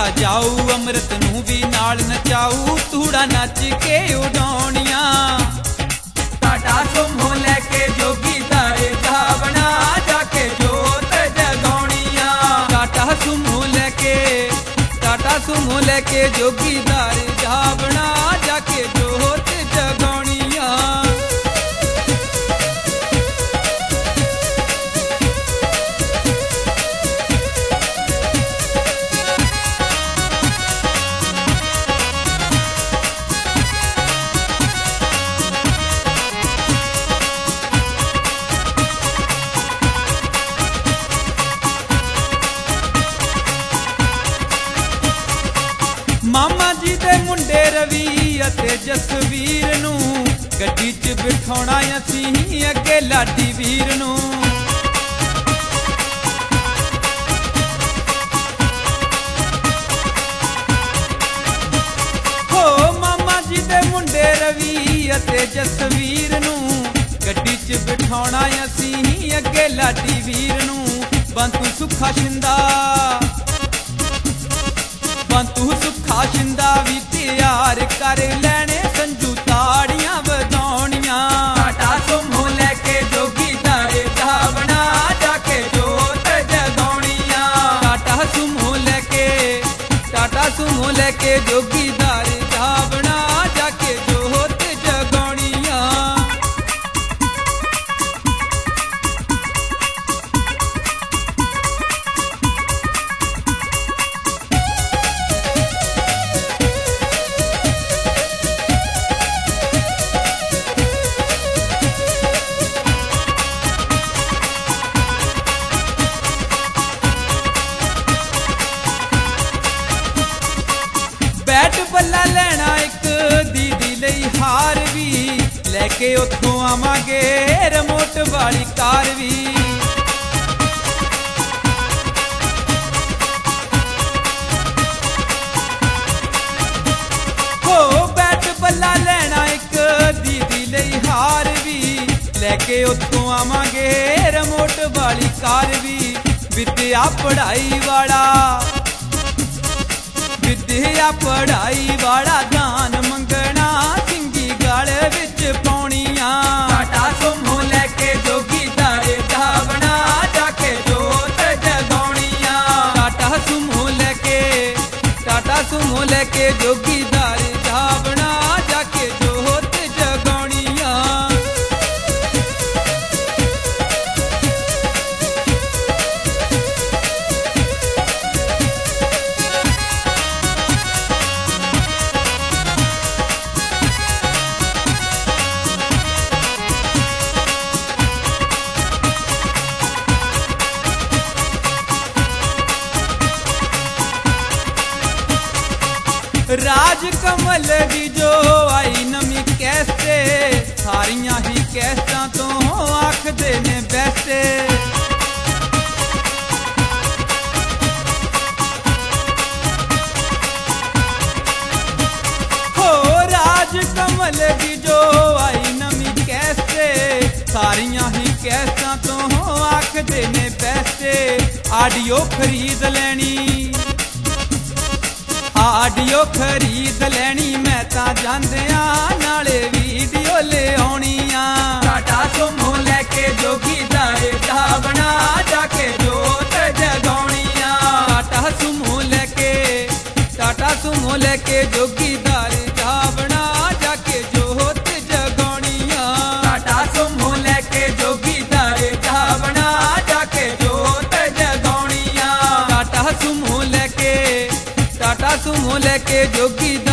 पीता जाऊ अमृत नूं भी नाल नचाऊ तूड़ा नच के उडाउणियां टाटा सुमो लैके जोगी दारे धावना जाके जोत जगाउणियां टाटा सुमो लैके जोगी दारे धावना जाके जोत जगाउणियां मामा जी दे मुंडे रवि अते जसवीर नूं गड्डी च बिठाउणा असीं अगे लाडी वीर नूं हो मामा जी दे मुंडे रवि अते जसवीर नूं गड्डी च बिठाउणा असीं अगे लाडी वीर नूं बंतू सुखा शिंदा बंतू सुखा शिंदा भी तैयार कर लैने संजू ताड़ियां बजाउणियां टाटा सुमो लैके जोगी दारे धावना जाके जोत जगाउणियां टाटा सुमो लैके जोगी दारे धावना जाके जोत जगाउणियां बैट बल्ला लैना एक दीदी लई हार भी लैके उत्थों आवांगे रिमोट वाली कार भी हो बैट बल्ला लैना एक दीदी लई हार भी लैके उत्थों आवांगे रिमोट वाली कार भी विद्या पढ़ाई वाला विद्या पढ़ाई वाला दान मंगना सिंगी गल विच पाउणियां टाटा सुमो लैके जोगी दारे धावना जाके जोत जगाउणियां टाटा सुमो लैके जोगी दारे धावना जाके जोत जगाउणियां राज कमल दी जो आई नमी कैसे सारियां ही कैसां तो आखदे ने बैसे हो राज कमल दी जो आई नमी कैसे सारियां ही कैसां तो आखदे ने बैसे आडियो खरीद लैनी आडियो खरीद लैनी मैं तां जांदियां नाले वीडियो ले आउणियां टाटा सुमो लैके जोगी दारे धावना जाके जोत जगाउणियां टाटा सुमो लैके जोगी दारे धावना जाके जोत जगाउणियां टाटा सुमो लैके जोगी दारे धावना जाके जोत जगाउणियां टाटा सुमो लैके जोगी